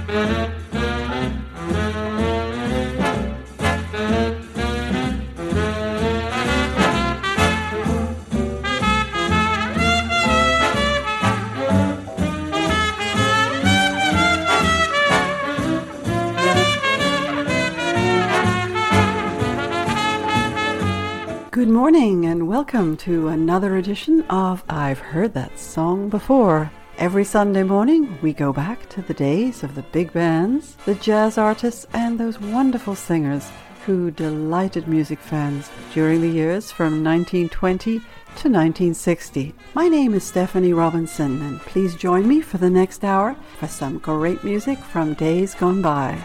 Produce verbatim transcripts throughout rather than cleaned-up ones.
Good morning and welcome to another edition of I've Heard That Song Before. Every Sunday morning we go back to the days of the big bands, the jazz artists and those wonderful singers who delighted music fans during the years from nineteen twenty to nineteen sixty. My name is Stephanie Robinson and please join me for the next hour for some great music from days gone by.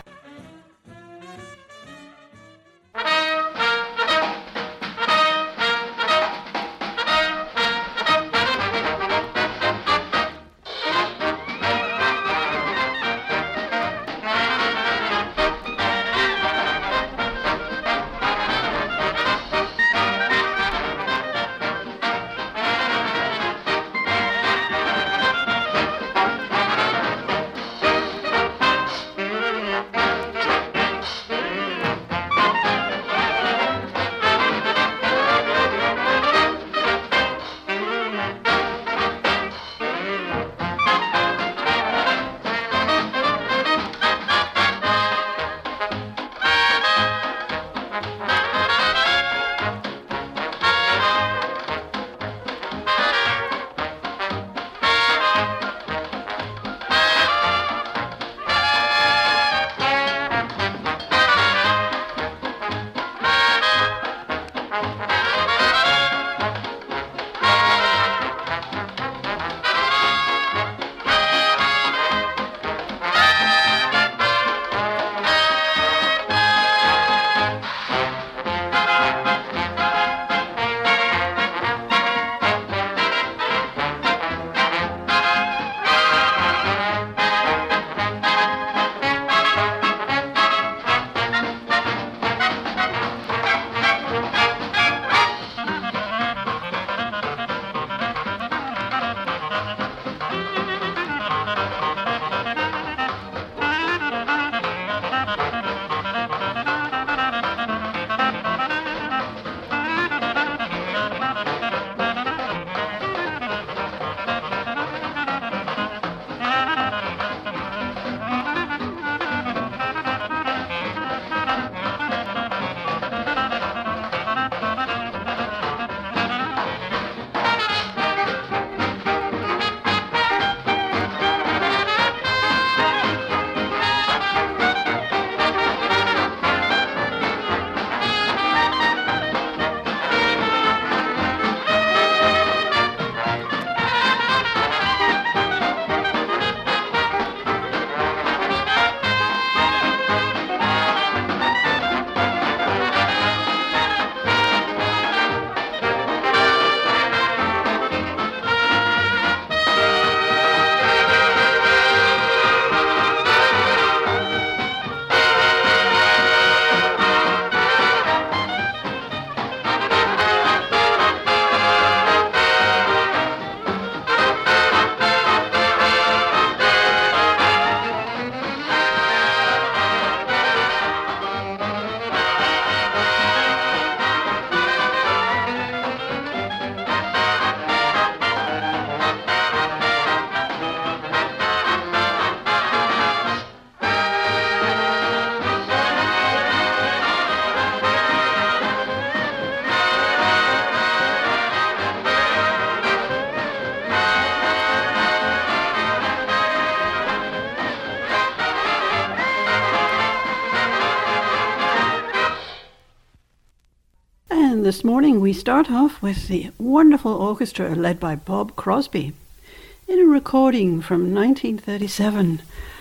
This morning we start off with the wonderful orchestra led by Bob Crosby in a recording from nineteen thirty-seven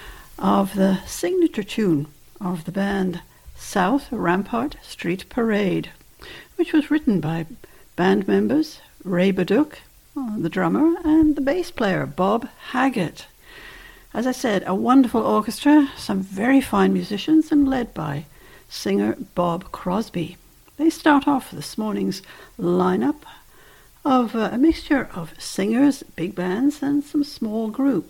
of the signature tune of the band South Rampart Street Parade, which was written by band members Ray Baduch, the drummer, and the bass player Bob Haggett. As I said, a wonderful orchestra, some very fine musicians, and led by singer Bob Crosby. They start off this morning's lineup of uh, a mixture of singers, big bands, and some small groups.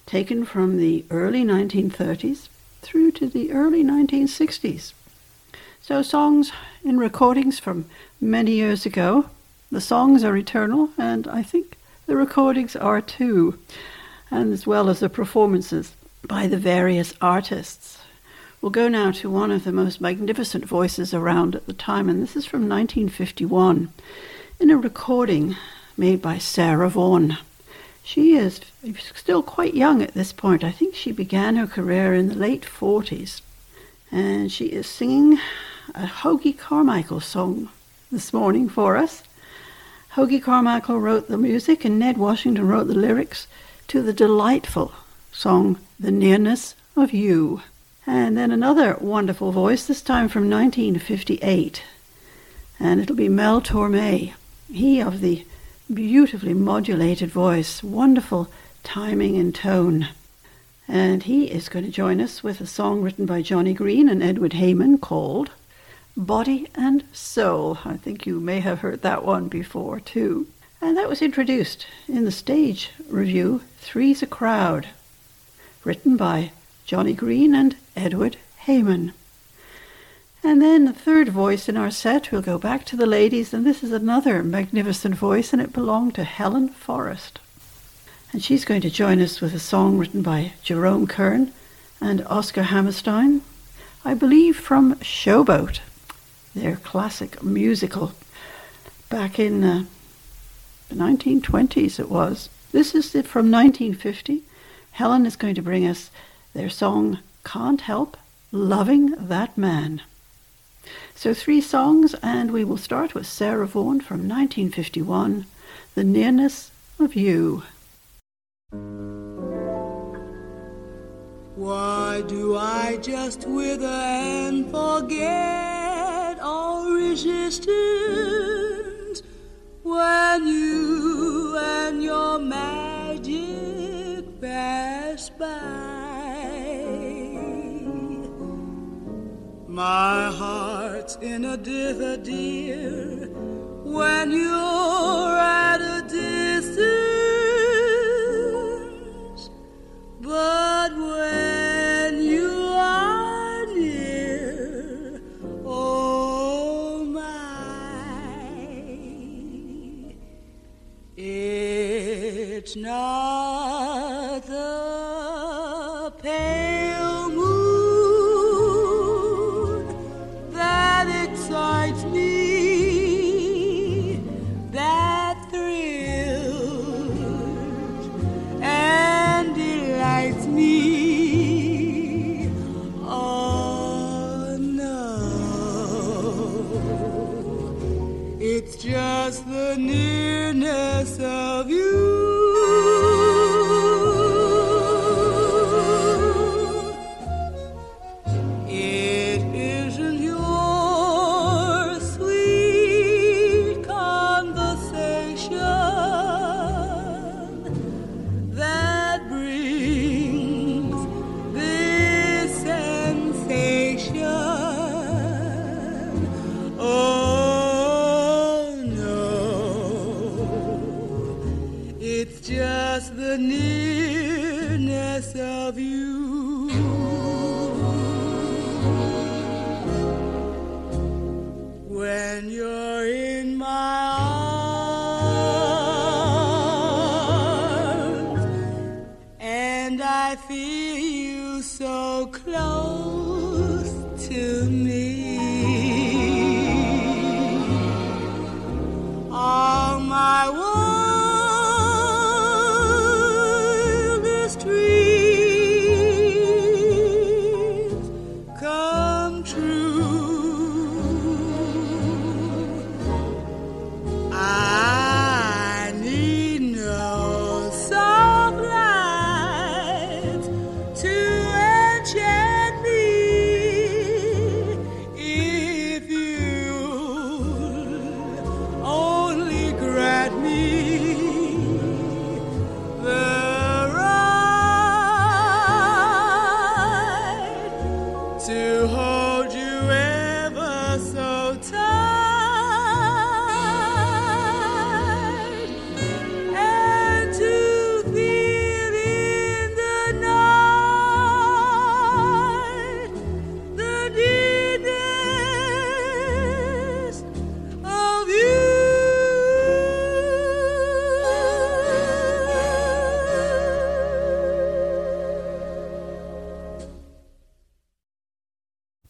taken from the early nineteen thirties through to the early nineteen sixties. So songs in recordings from many years ago. The songs are eternal, and I think the recordings are too, and as well as the performances by the various artists. We'll go now to one of the most magnificent voices around at the time, and this is from nineteen fifty-one, in a recording made by Sarah Vaughan. She is still quite young at this point. I think she began her career in the late forties, and she is singing a Hoagy Carmichael song this morning for us. Hoagy Carmichael wrote the music, and Ned Washington wrote the lyrics to the delightful song, The Nearness of You. And then another wonderful voice, this time from nineteen fifty-eight. And it'll be Mel Torme. He of the beautifully modulated voice, wonderful timing and tone. And he is going to join us with a song written by Johnny Green and Edward Heyman called Body and Soul. I think you may have heard that one before too. And that was introduced in the stage review, Three's a Crowd, written by Johnny Green and Edward Heyman. And then the third voice in our set, we'll go back to the ladies, and this is another magnificent voice, and it belonged to Helen Forrest. And she's going to join us with a song written by Jerome Kern and Oscar Hammerstein, I believe from Showboat, their classic musical back in uh, the nineteen twenties it was. This is it from nineteen fifty. Helen is going to bring us their song, Can't Help Loving That Man. So three songs, and we will start with Sarah Vaughan from nineteen fifty-one, The Nearness of You. Why do I just wither and forget all resistance when you and your magic pass by? My heart's in a dither, dear, when you're at a distance, but when you are near, oh my, it's not the pale moon that excites me, that thrills and delights me. Oh no, it's just the nearness of you. It isn't your sweet conversation that brings this sensation. Oh no, it's just the nearness of you. When you're in my arms and I feel you so close to me, all my wildest dreams come true. I need no soft lights to enchant me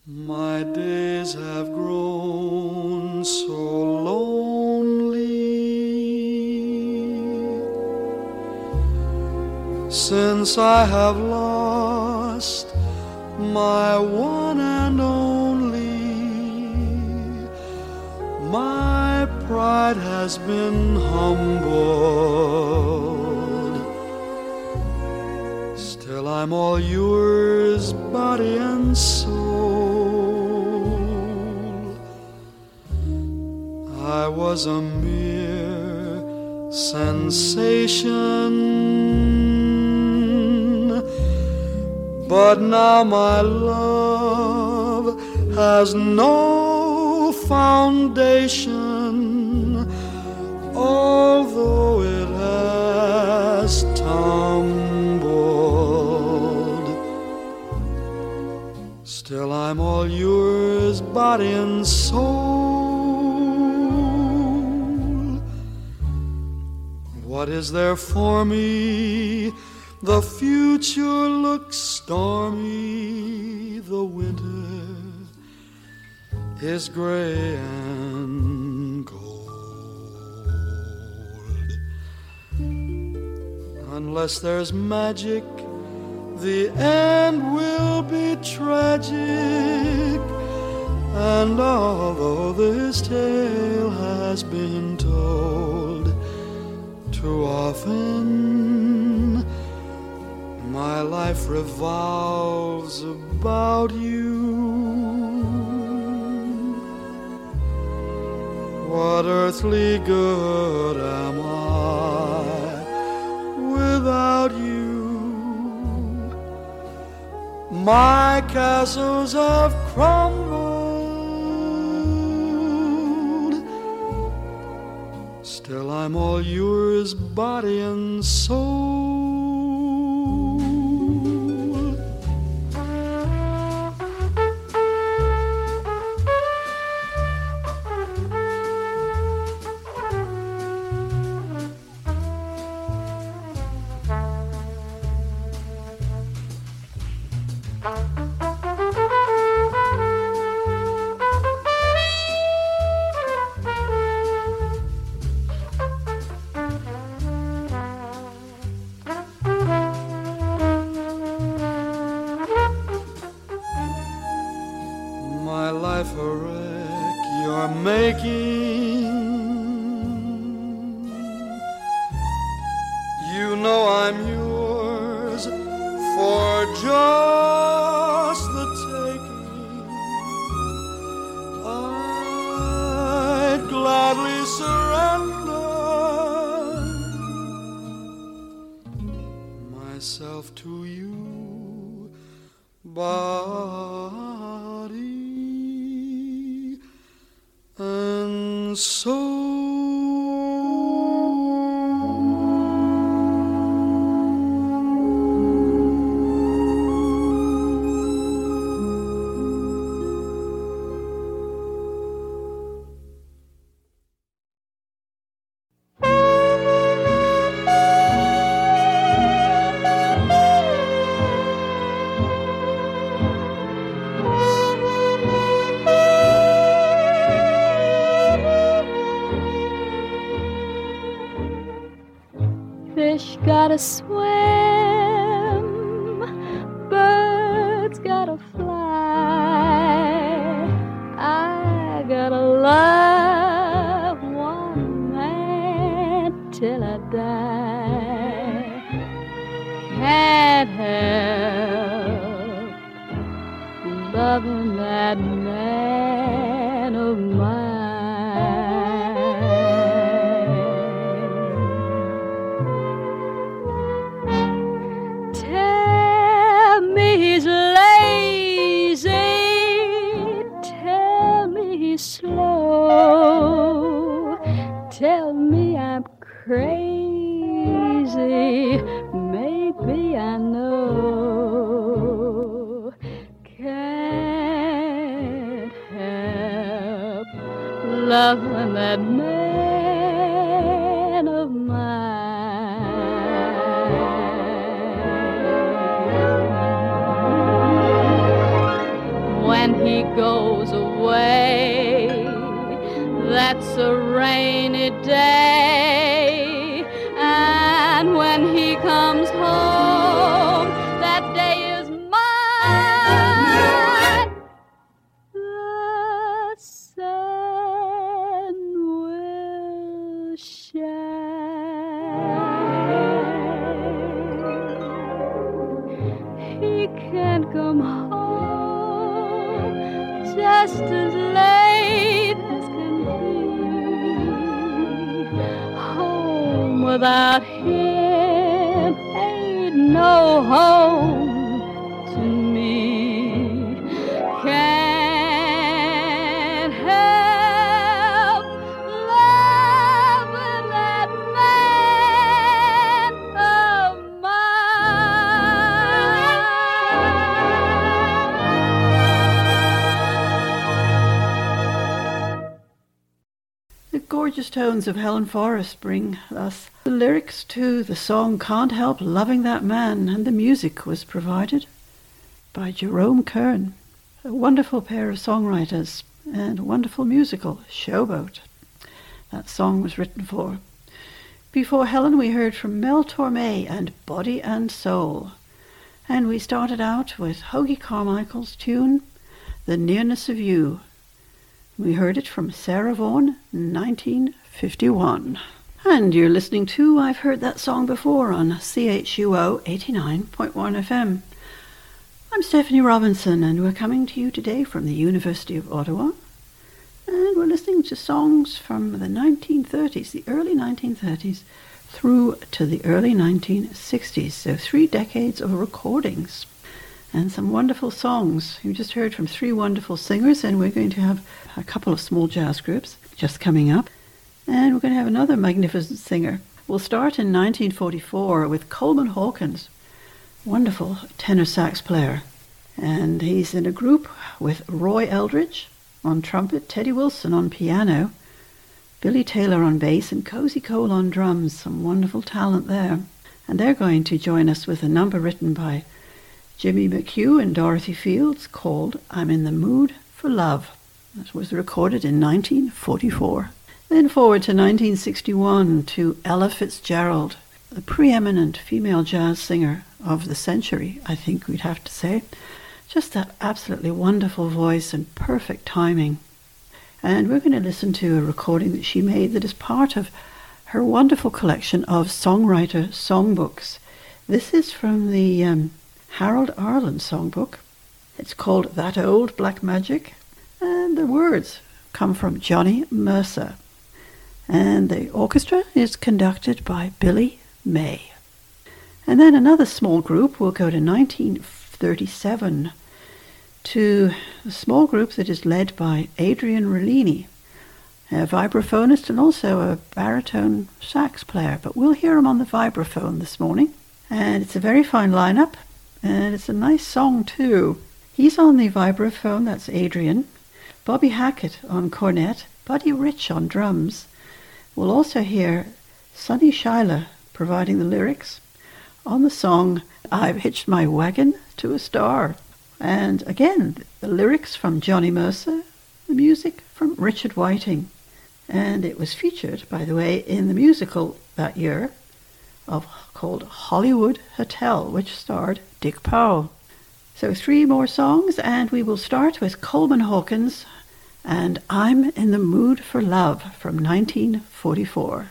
My days have grown so lonely since I have lost my one and only. My pride has been humbled, still I'm all yours, body and soul. I was a mere sensation, but now my love has no foundation, although it has tumbled. Still I'm all yours, body and soul. What is there for me? The future looks stormy. The winter is gray and cold. Unless there's magic, the end will be tragic. And although this tale has been told too often, my life revolves about you. What earthly good am I without you? My castles have crumbled, still I'm all yours, body and soul. My life a wreck you're making. You know I'm yours for just the taking. I'd gladly surrender myself to you, body and soul. Fish gotta swim, birds gotta fly. I gotta love one man till I die. Can't help loving that man of mine. He's lazy, tell me he's slow, tell me I'm crazy, maybe I know. Can't help loving that man of mine. when he goes away. That's a rainy day, and when he comes home, that day is mine. The sun will shine. He can't come home just as late as can be. Home without him ain't no home to me. Can't help loving that man of mine. The gorgeous tones of Helen Forrest bring us the lyrics to the song Can't Help Loving That Man, and the music was provided by Jerome Kern, a wonderful pair of songwriters and a wonderful musical, Showboat. That song was written for. Before Helen, we heard from Mel Torme and Body and Soul. And we started out with Hoagy Carmichael's tune, The Nearness of You. We heard it from Sarah Vaughan, nineteen fifty-one. And you're listening to I've Heard That Song Before on C H U O eighty-nine point one F M. I'm Stephanie Robinson, and we're coming to you today from the University of Ottawa. And we're listening to songs from the nineteen thirties, the early nineteen thirties, through to the early nineteen sixties. So three decades of recordings and some wonderful songs. You just heard from three wonderful singers, and we're going to have a couple of small jazz groups just coming up. And we're going to have another magnificent singer. We'll start in nineteen forty-four with Coleman Hawkins, wonderful tenor sax player. And he's in a group with Roy Eldridge on trumpet, Teddy Wilson on piano, Billy Taylor on bass, and Cozy Cole on drums. Some wonderful talent there. And they're going to join us with a number written by Jimmy McHugh and Dorothy Fields called I'm in the Mood for Love. That was recorded in nineteen forty-four. Then forward to nineteen sixty-one to Ella Fitzgerald, the preeminent female jazz singer of the century, I think we'd have to say. Just that absolutely wonderful voice and perfect timing. And we're going to listen to a recording that she made that is part of her wonderful collection of songwriter songbooks. This is from the um, Harold Arlen songbook. It's called That Old Black Magic, and the words come from Johnny Mercer. And the orchestra is conducted by Billy May. And then another small group will go to nineteen thirty-seven to a small group that is led by Adrian Rellini, a vibraphonist and also a baritone sax player. But we'll hear him on the vibraphone this morning. And it's a very fine lineup, and it's a nice song too. He's on the vibraphone, that's Adrian. Bobby Hackett on cornet, Buddy Rich on drums. We'll also hear Sonny Schuyler providing the lyrics on the song I've Hitched My Wagon to a Star. And again, the lyrics from Johnny Mercer, the music from Richard Whiting. And it was featured, by the way, in the musical that year of called Hollywood Hotel, which starred Dick Powell. So three more songs, and we will start with Coleman Hawkins and I'm in the Mood for Love from nineteen forty-four.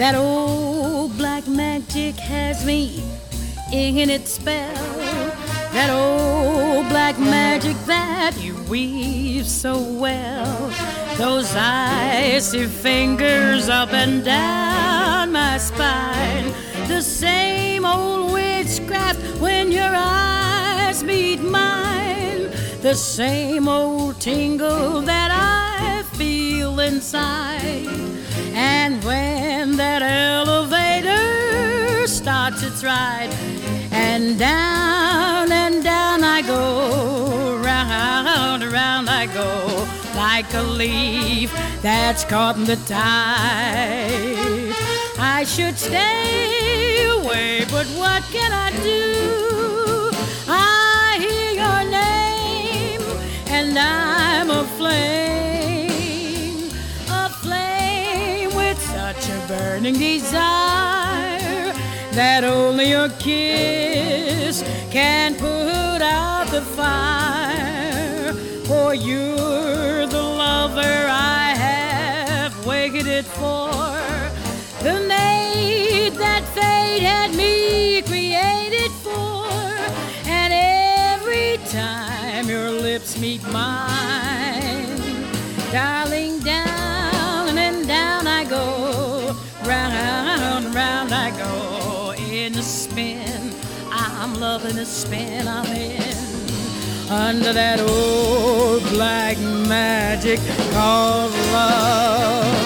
That old black magic has me in its spell. That old black magic that you weave so well. Those icy fingers up and down my spine. The same old witchcraft when your eyes meet mine. The same old tingle that I feel inside. And when that elevator starts its ride, and down and down I go, round, round I go, like a leaf that's caught in the tide. I should stay away, but what can I do? I hear your name, and I'm aflame, aflame with such a burning desire that only your kiss can put out the fire. For you're the lover I have waited for, the maid that fate had me created for. And every time your lips meet mine, darling, down and down I go, round, round I go, in a spin. I'm loving the spin I'm in, under that old black magic called love.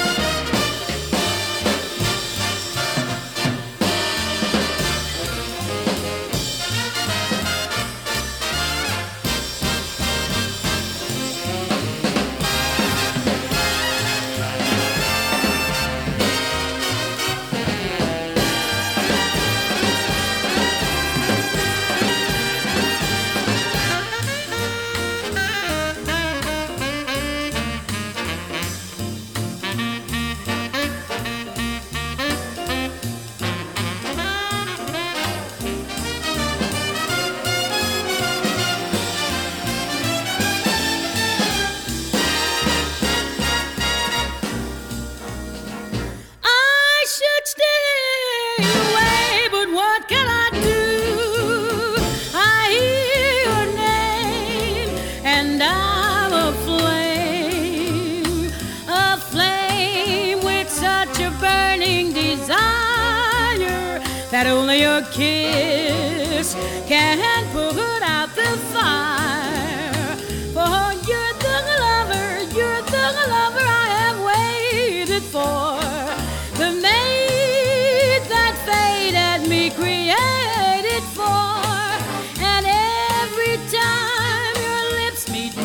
That only your kiss can put out the fire. For you're the lover, you're the lover I have waited for, the maid that fate had me created for. And every time your lips meet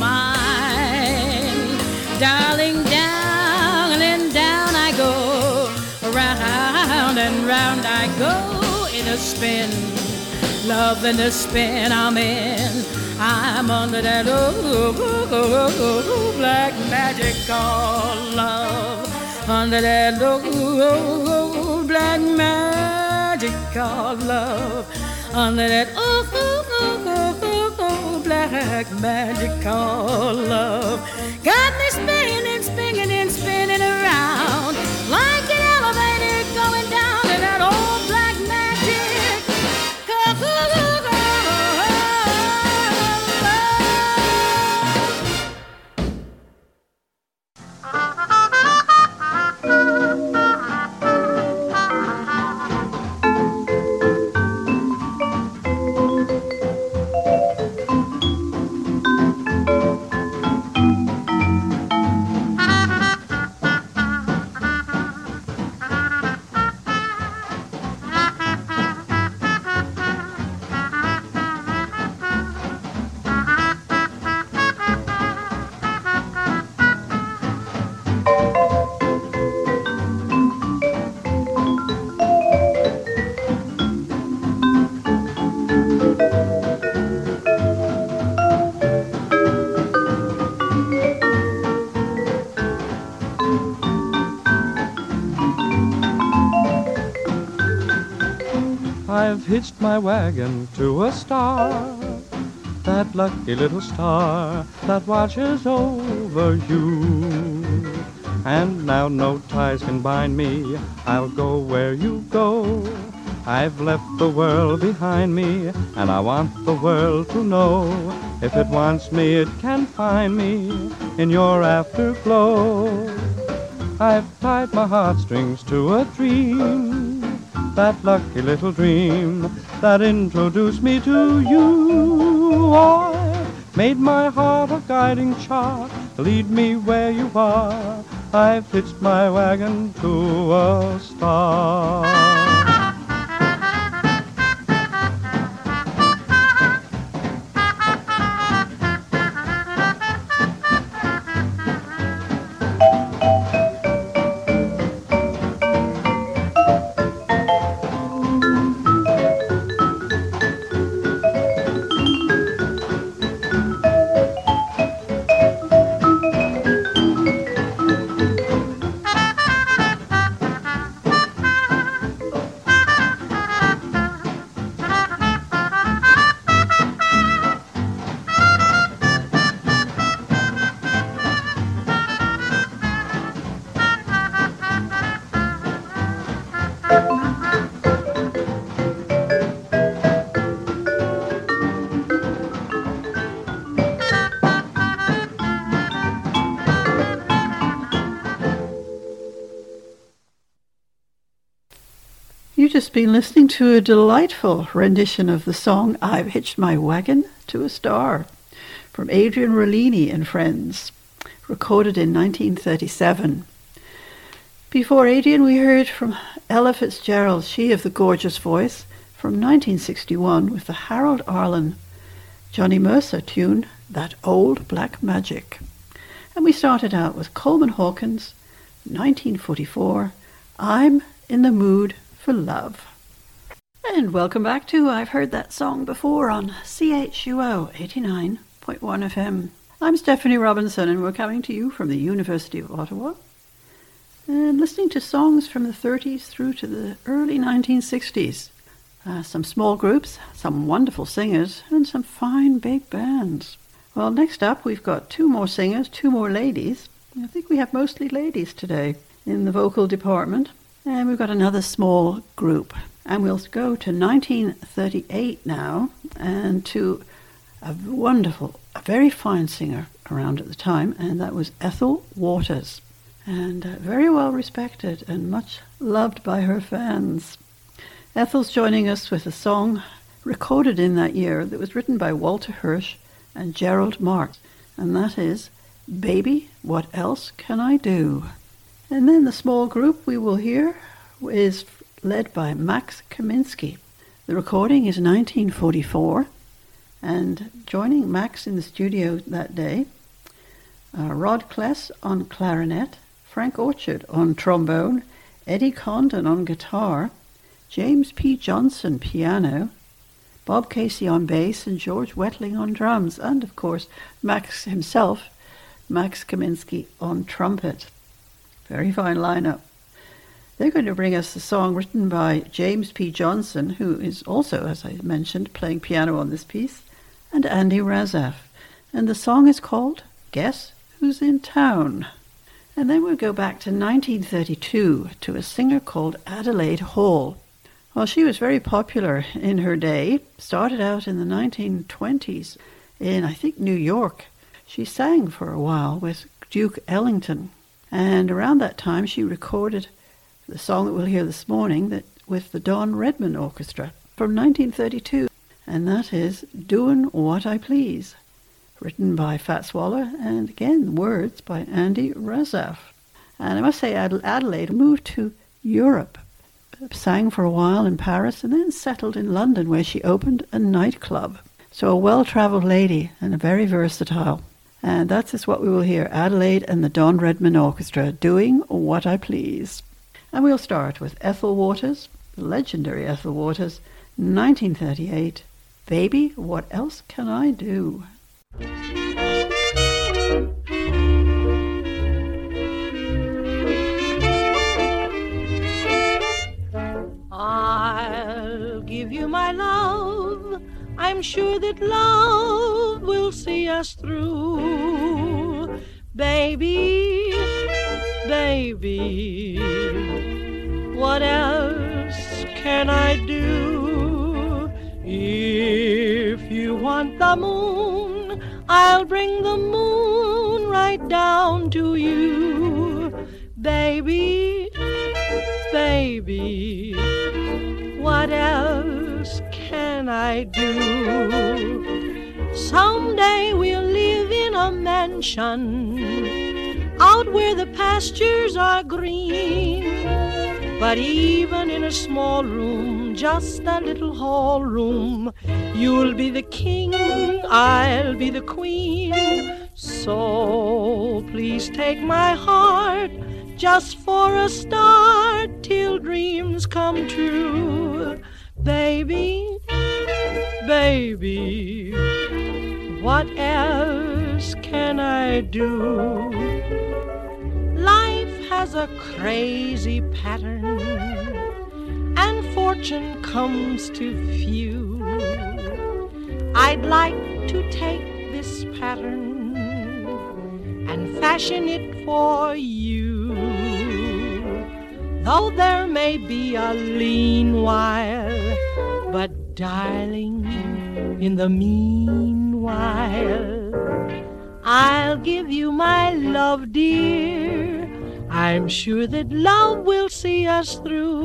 mine, darling, down and down I go, round and round I go. A spin, love in the spin I'm in. I'm under that old, old, old, old black magic called love. Under that old, old, old black magic called love. Under that old, old, old, old, old black magic called love. Got me spinning, spinning and spinning around like an elevator going down to that old black magic. I've hitched my wagon to a star, that lucky little star that watches over you. and now no ties can bind me. I'll go where you go. I've left the world behind me, and I want the world to know. If it wants me, it can find me in your afterglow. I've tied my heartstrings to a dream, that lucky little dream that introduced me to you. I made my heart a guiding chart, lead me where you are. I've hitched my wagon to a star. You've just been listening to a delightful rendition of the song I've Hitched My Wagon to a Star from Adrian Rollini and Friends, recorded in nineteen thirty-seven. Before Adrian, we heard from Ella Fitzgerald, she of the gorgeous voice, from nineteen sixty-one with the Harold Arlen Johnny Mercer tune, That Old Black Magic. And we started out with Coleman Hawkins, nineteen forty-four, I'm in the Mood for Love. And welcome back to I've Heard That Song Before on C H U O eighty-nine point one F M. I'm Stephanie Robinson, and we're coming to you from the University of Ottawa and listening to songs from the thirties through to the early nineteen sixties. Uh, some small groups, some wonderful singers, and some fine big bands. Well, next up we've got two more singers, two more ladies. I think we have mostly ladies today in the vocal department. And we've got another small group. And we'll go to nineteen thirty-eight now, and to a wonderful, a very fine singer around at the time, and that was Ethel Waters. And uh, very well respected and much loved by her fans. Ethel's joining us with a song recorded in that year that was written by Walter Hirsch and Gerald Marks, and that is Baby, What Else Can I Do? And then the small group we will hear is led by Max Kaminsky. The recording is nineteen forty-four, and joining Max in the studio that day, uh, Rod Kless on clarinet, Frank Orchard on trombone, Eddie Condon on guitar, James P. Johnson piano, Bob Casey on bass, and George Wetling on drums, and of course Max himself, Max Kaminsky on trumpet. Very fine lineup. They're going to bring us a song written by James P. Johnson, who is also, as I mentioned, playing piano on this piece, and Andy Razaf. And the song is called Guess Who's in Town? And then we'll go back to nineteen thirty-two to a singer called Adelaide Hall. Well, she was very popular in her day, started out in the nineteen twenties in, I think, New York. She sang for a while with Duke Ellington. And around that time, she recorded the song that we'll hear this morning that with the Don Redman Orchestra from nineteen thirty-two. And that is Doin' What I Please, written by Fats Waller, and again, words by Andy Razaf. And I must say, Adelaide moved to Europe, sang for a while in Paris, and then settled in London, where she opened a nightclub. So a well-travelled lady and a very versatile. And that's just what we will hear, Adelaide and the Don Redman Orchestra, Doing What I Please. And we'll start with Ethel Waters, the legendary Ethel Waters, nineteen thirty-eight, Baby, What Else Can I Do? I'll give you my love, I'm sure that love will see us through. Baby, baby, what else can I do? If you want the moon, I'll bring the moon right down to you. Baby, baby, what else can I do? Someday we'll live in a mansion out where the pastures are green. But even in a small room, just a little hall room, you'll be the king, I'll be the queen. So please take my heart just for a start till dreams come true. Baby, baby, what else can I do? Life has a crazy pattern, and fortune comes to few. I'd like to take this pattern and fashion it for you. Though there may be a lean while, but darling, in the meanwhile, I'll give you my love, dear. I'm sure that love will see us through.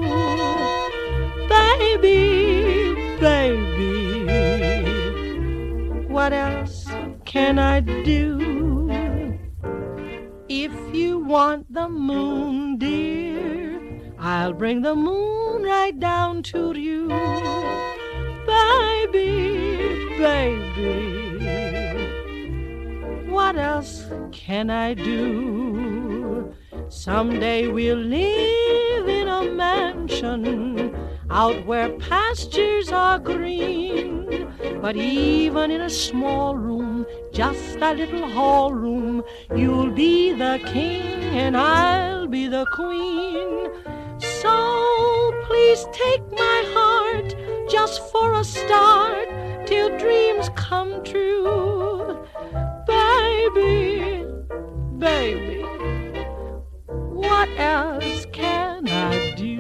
Baby, baby, what else can I do? If you want the moon, dear, I'll bring the moon right down to you. Baby, baby, what else can I do? Someday we'll live in a mansion out where pastures are green. But even in a small room, just a little hall room, you'll be the king and I'll be the queen. So please take my heart just for a start till dreams come true. Baby, baby, what else can I do?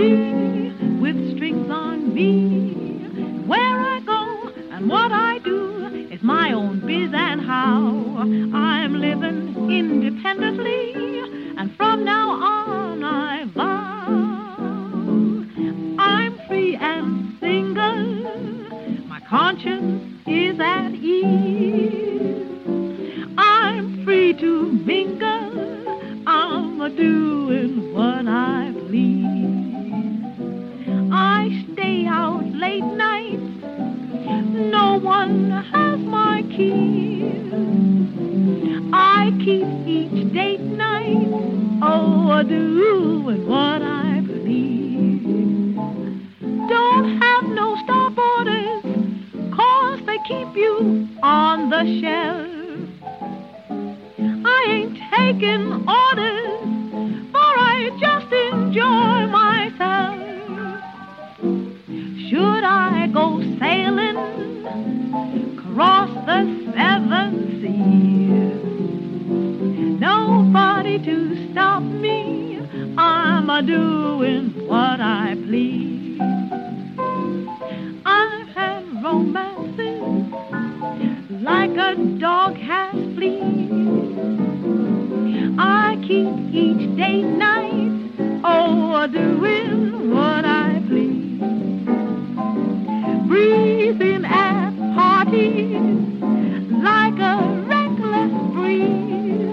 tree with strings on me. Where I go and what I do is my own biz and how. I'm living independently, and from now on I vow I'm free and single. My conscience is at ease. I'm free to mingle. I'm a doing what I please. I stay out late nights. No one has my keys. I keep each date night. Oh, a doing what I please. Don't have no stop orders, 'cause they keep you on the shelf. I ain't taking orders, for I just enjoy myself. Should I go sailing across the seven seas, nobody to stop me. I'm a doing what I please. I've had romances like a dog has fleas. I keep each day night, oh, doing what I please. Breathing at parties like a reckless breeze.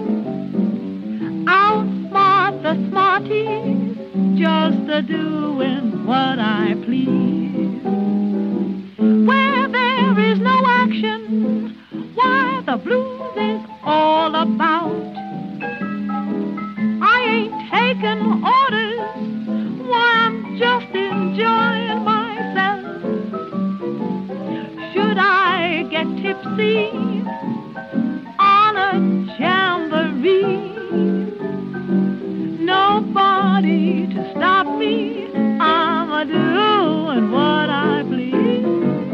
Outsmart the smarties, just a doing what I please. Where there is no action, why the blues is all about. I ain't taking orders, why I'm just enjoying myself. Should I get tipsy on a jamboree, nobody to stop me. I'm a doing what I please.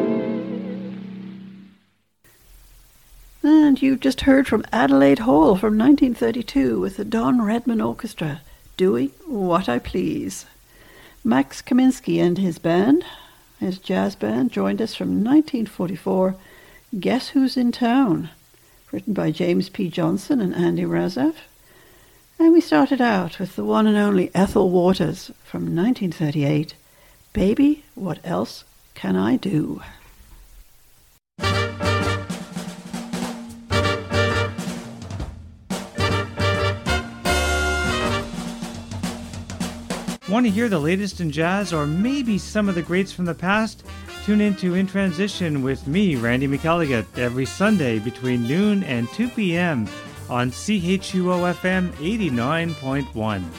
And you just heard from Adelaide Hall from nineteen thirty-two with the Don Redman Orchestra, Doing What I Please. Max Kaminsky and his band, his jazz band, joined us from nineteen forty-four, Guess Who's in Town, written by James P. Johnson and Andy Razaf. And we started out with the one and only Ethel Waters from nineteen thirty-eight, Baby, What Else Can I Do? Want to hear the latest in jazz or maybe some of the greats from the past? Tune in to In Transition with me, Randy McElligott, every Sunday between noon and two p.m. on C H U O F M eighty-nine point one.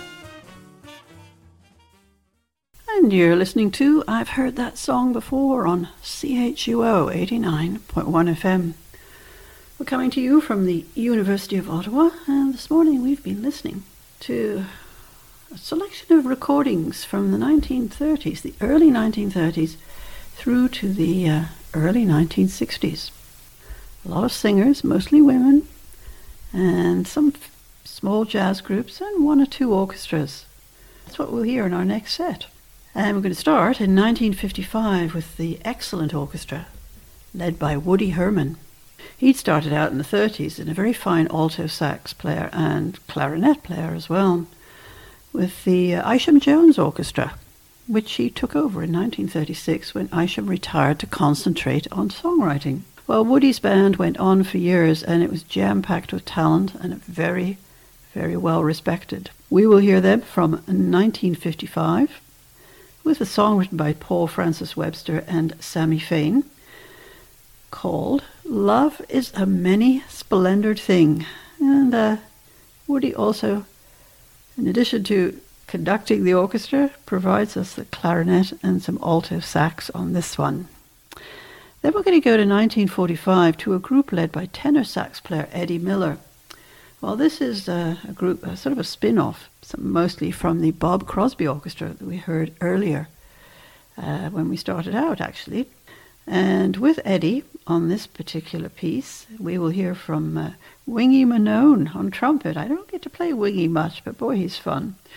And you're listening to I've Heard That Song Before on C H U O eighty-nine point one F M. We're coming to you from the University of Ottawa, and this morning we've been listening to a selection of recordings from the nineteen thirties, the early nineteen thirties, through to the uh, early nineteen sixties. A lot of singers, mostly women, and some f- small jazz groups, and one or two orchestras. That's what we'll hear in our next set. And we're going to start in nineteen fifty-five with the excellent orchestra, led by Woody Herman. He'd started out in the thirties and a very fine alto sax player and clarinet player as well, with the uh, Isham Jones Orchestra, which he took over in nineteen thirty-six when Isham retired to concentrate on songwriting. Well, Woody's band went on for years, and it was jam-packed with talent and very, very well respected. We will hear them from nineteen fifty-five, with a song written by Paul Francis Webster and Sammy Fain, called Love is a Many Splendored Thing. And uh, Woody also, in addition to conducting the orchestra, provides us the clarinet and some alto sax on this one. Then we're going to go to nineteen forty-five to a group led by tenor sax player Eddie Miller. Well, this is uh, a group, a sort of a spin-off, mostly from the Bob Crosby Orchestra that we heard earlier uh, when we started out, actually. And with Eddie on this particular piece, we will hear from uh, Wingy Manone on trumpet. I don't get to play Wingy much, but boy, he's fun.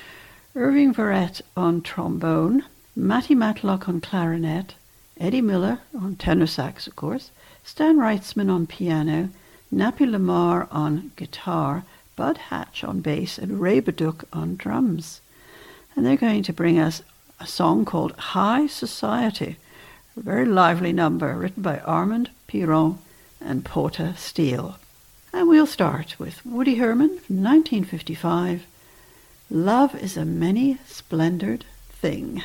Irving Verrett on trombone, Matty Matlock on clarinet, Eddie Miller on tenor sax, of course, Stan Reitzman on piano, Nappy Lamar on guitar, Bud Hatch on bass, and Ray Baduch on drums. And they're going to bring us a song called High Society, a very lively number written by Armand Piron and Porta Steele. And we'll start with Woody Herman from nineteen fifty-five, Love is a Many-Splendored Thing.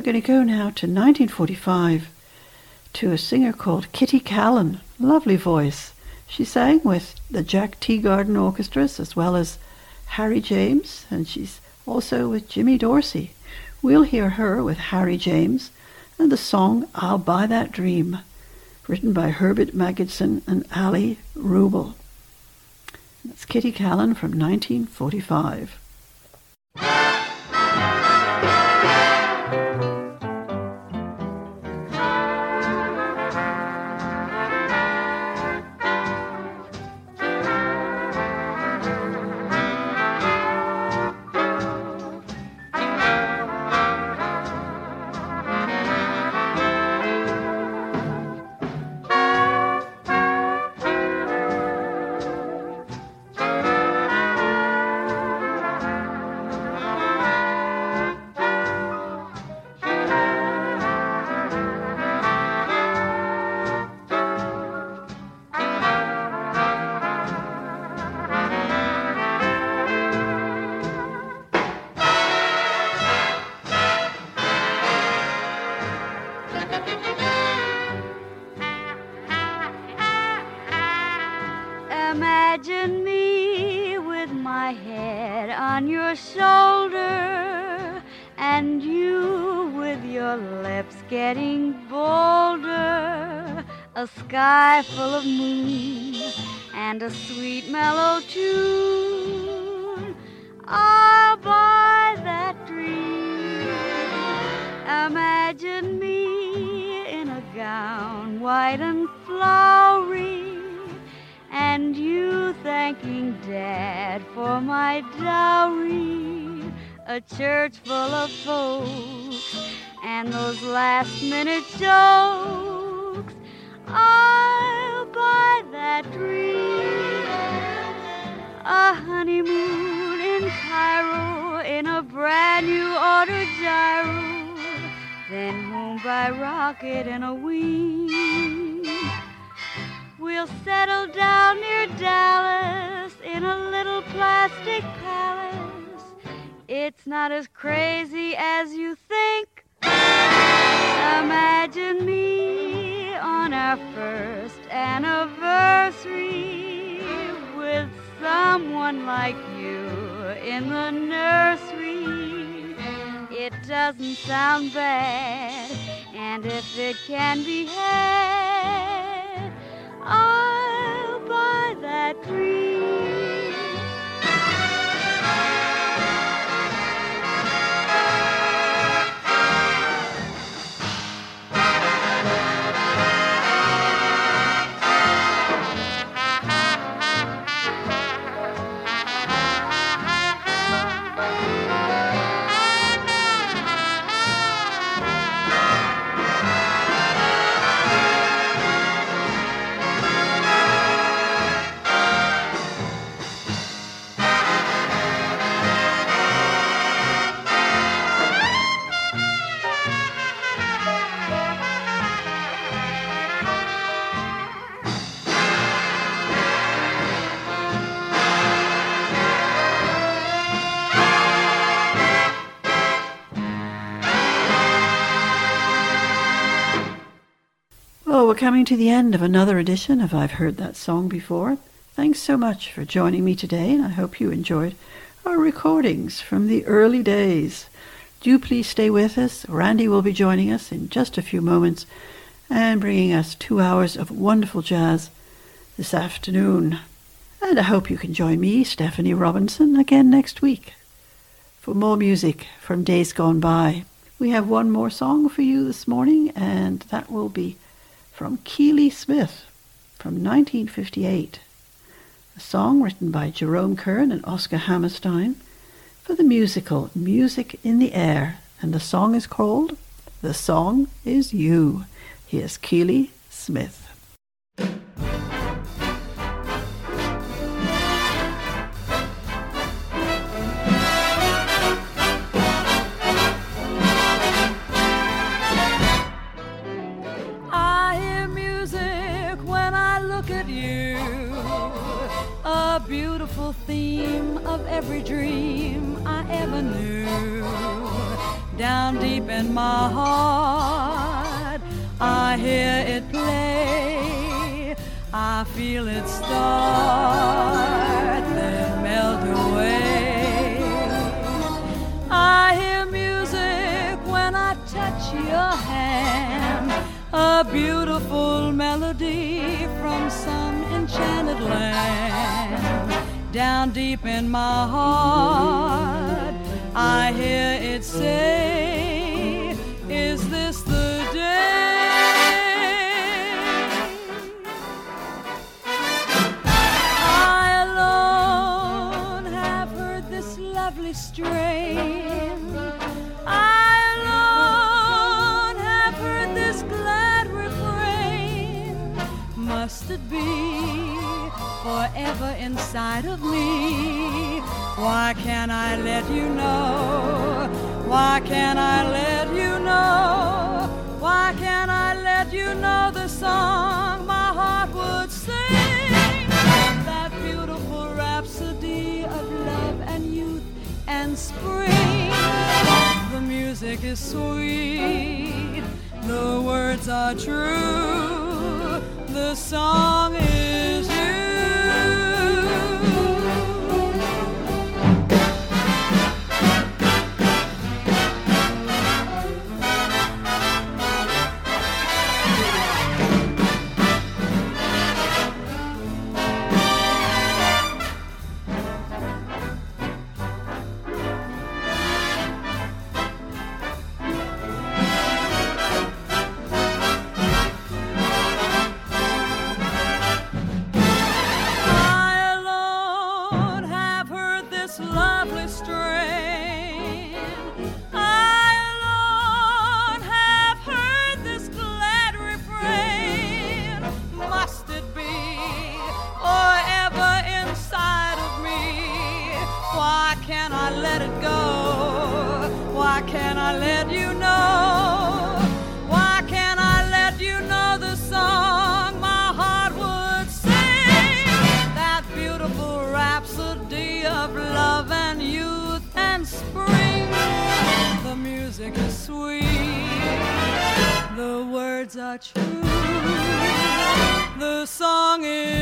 going to go now to nineteen forty-five to a singer called Kitty Callan. Lovely voice. She sang with the Jack Teagarden Orchestras as well as Harry James, and she's also with Jimmy Dorsey. We'll hear her with Harry James and the song I'll Buy That Dream, written by Herbert Magidson and Ali Rubel. That's Kitty Callan from nineteen forty-five. Imagine me with my head on your shoulder, and you with your lips getting bolder. A sky full of moon and a sweet mellow tune. I'll buy that dream. Imagine me in a gown white and flowery, and you thanking Dad for my dowry. A church full of folks and those last-minute jokes. I'll buy that dream. A honeymoon in Cairo in a brand-new auto gyro, then home by rocket in a wing. We'll settle down near Dallas in a little plastic palace. It's not as crazy as you think. Imagine me on our first anniversary with someone like you in the nursery. It doesn't sound bad, and if it can be had, I'll buy that dream. Well, we're coming to the end of another edition of I've Heard That Song Before. Thanks so much for joining me today, and I hope you enjoyed our recordings from the early days. Do please stay with us. Randy will be joining us in just a few moments and bringing us two hours of wonderful jazz this afternoon. And I hope you can join me, Stephanie Robinson, again next week for more music from days gone by. We have one more song for you this morning, and that will be from Keely Smith from nineteen fifty-eight. A song written by Jerome Kern and Oscar Hammerstein for the musical Music in the Air, and the song is called The Song Is You. Here's Keely Smith. Beautiful theme of every dream I ever knew. down deep in my heart. I hear it play, I feel it start, then melt away. I hear music when I touch your hand, a beautiful melody from some enchanted land. Down deep in my heart, I hear it say, is this the day? I alone have heard this lovely strain. I alone have heard this glad refrain. Must it be forever inside of me? Why can't I let you know? Why can't I let you know? Why can't I let you know the song my heart would sing? That beautiful rhapsody of love and youth and spring. The music is sweet, the words are true, the song is you. Are true. The song is